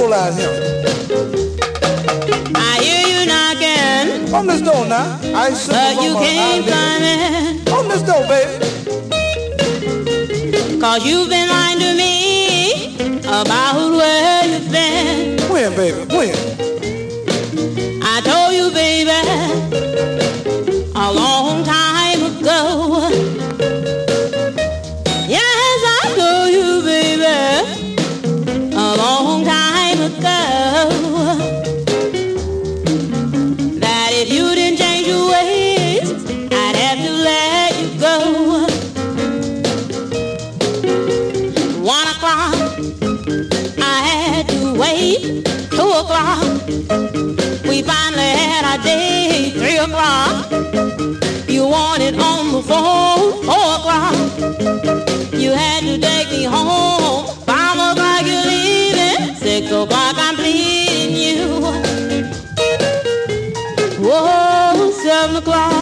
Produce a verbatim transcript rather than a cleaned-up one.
realize him. I hear you knocking. On this door now. I should But you can't come in. On this door, baby. Cause you've been lying to me about where you've been. When, baby? When? I told you, baby, a long time ago. Yes, I told you, baby, a long time ago, that if you didn't change your ways, I'd have to let you go. One o'clock, I had to wait. Two o'clock, we finally had our date. Three o'clock, you wanted on the phone. Four o'clock, you had to take me home. Five o'clock, you're leaving. Six o'clock, I'm pleading you. Whoa, seven o'clock.